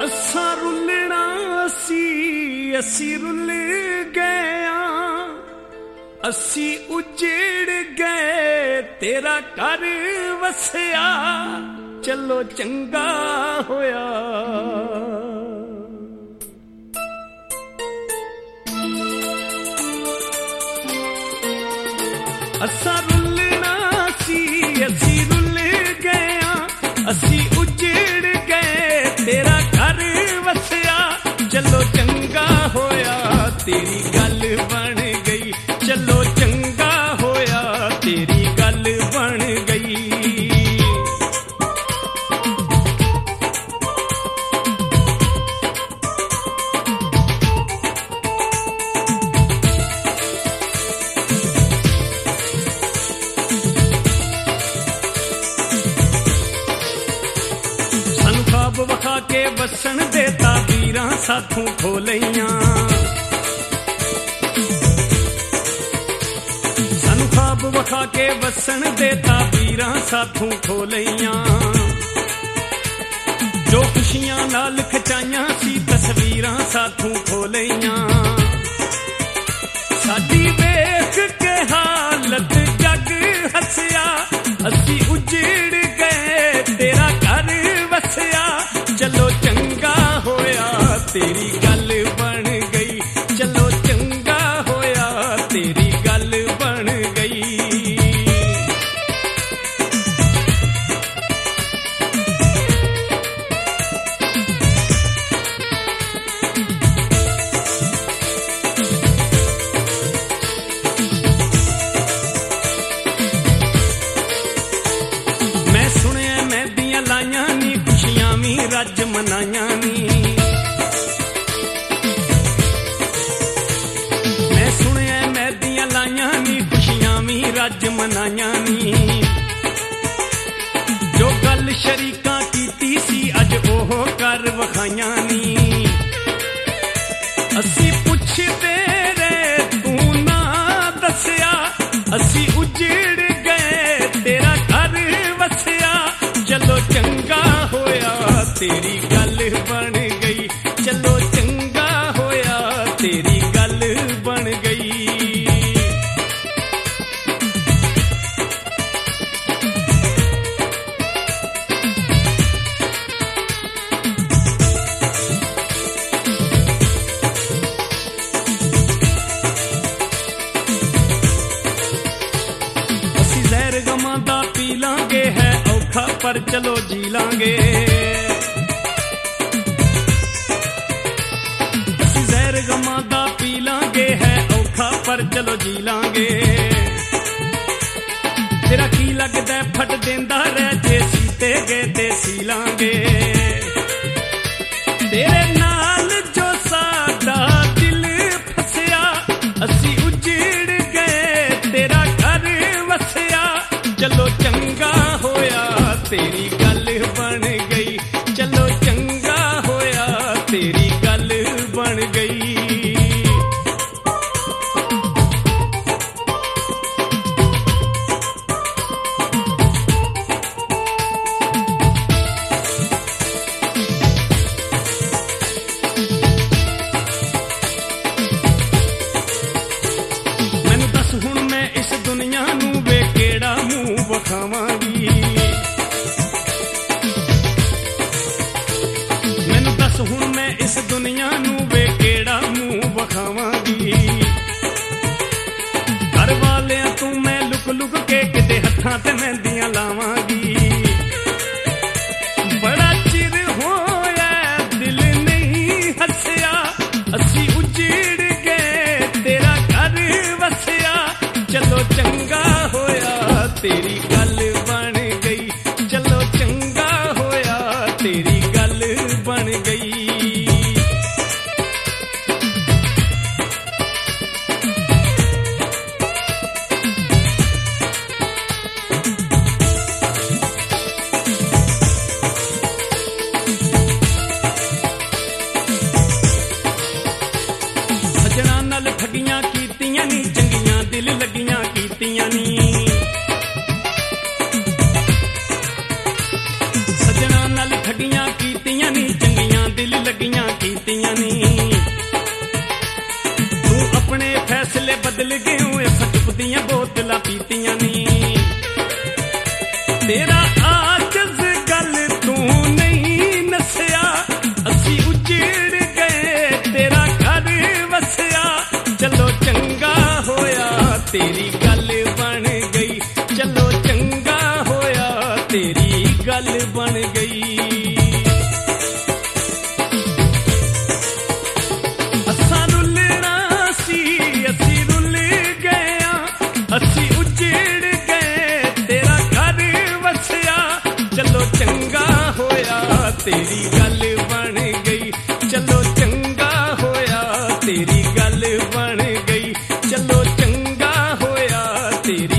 असां रुलना असी रुल गया, असी उजड़ गए तेरा घर वसया, चलो चंगा होया। असां रुलना असी रुल गया, असी उजड़ गए तेरा घर वसया, चलो चंगा होया तेरी गल बन गई, चलो चंगा होया तेरी गल बन गई। वखा के बसन दे ताबीरां साथों खोलियां, सानू ख्वाब वखा के बसन दे ताबीरां साथों खोलियां, जो खुशियां नाल खचाइयां सी तस्वीरां साथों खोलियां, साडी वेख के हालत जग हसया, असी उजड़ गए तेरा घर वसया, चलो चंगा होया तेरी गल बन गई, चलो चंगा होया तेरी गल बन गई। मैं सुनिया मेहंदियां लाइयां नी खुशियां भी रज मनाइयां नी, मैं सुनिया मेहंदियां लाइयां नी खुशियां भी रज मनाइयां नी, जो गल शरीकां कीती सी अज ओह कर वखाइयां नी, असी पुछदे रहे तू ना दसया, असी उजड़ गए तेरा घर वसया, चलो चंगा होया तेरी गल बन गई, चलो चंगा होया तेरी गल बन गई। असी जहर गमां दा पी लांगे है औखा पर चलो जी लांगे, गमां दा पी लांगे है औखा पर चलो जी लांगे, तेरा की लगदा फट देंदा रह जे सीते गए ते सी लांगे, तेरे नाल जो साडा दिल फसया, असी उजड़ गए तेरा घर वसया, चलो चंगा होया तेरी गल बन गई, चलो चंगा होया तेरी गल बन गई। मैनू दस हुण मैं इस दुनिया नू वे केड़ा मूंह वखावांगी, मैनू दस हुण मैं इस दुनिया नू वे केड़ा मूंह वखावांगी, घर वालियां तू मैं लुक लुक के किते हत्थां ते मेहंदियां लावांगी, बड़ा चिर होया दिल नहीं हसया, असी उजड़ गए तेरा घर वसया, चलो चंगा होया तेरी गल बन गई, चलो चंगा होया तेरी गल बन गई। सजना नाल ठगियां कीतियां नी, चंगियां दिल लगियां कीतियां नी, चुप दियां बोतलां पीतियां नी तेरा आजज़ गल तू नहीं नसिया असी उजड़ गए तेरा घर वसिया चलो चंगा होया तेरी गल बन गई चलो चंगा होया तेरी गल बन गई असां रुलना सी असी रुल गए असी उजड़ गए तेरा घर वसिया चलो चंगा होया तेरी गल बन गई चलो चंगा होया तेरी गल बन गई चलो चंगा होया तेरी